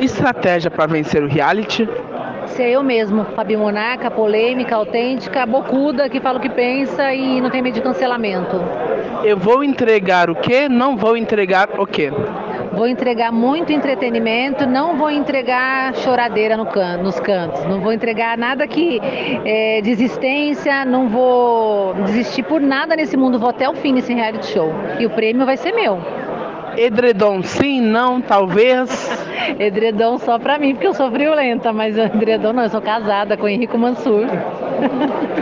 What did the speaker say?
Estratégia para vencer o reality? Ser eu mesmo, Fabi Monarca, polêmica, autêntica, bocuda, que fala o que pensa e não tem medo de cancelamento. Eu vou entregar o quê? Não vou entregar o quê? Vou entregar muito entretenimento, não vou entregar choradeira nos cantos, não vou entregar nada que desistência, não vou desistir por nada nesse mundo, vou até o fim nesse reality show. E o prêmio vai ser meu. Edredom sim, não, talvez. Edredom só pra mim, porque eu sou friolenta, mas edredom não, eu sou casada com Henrico Mansur.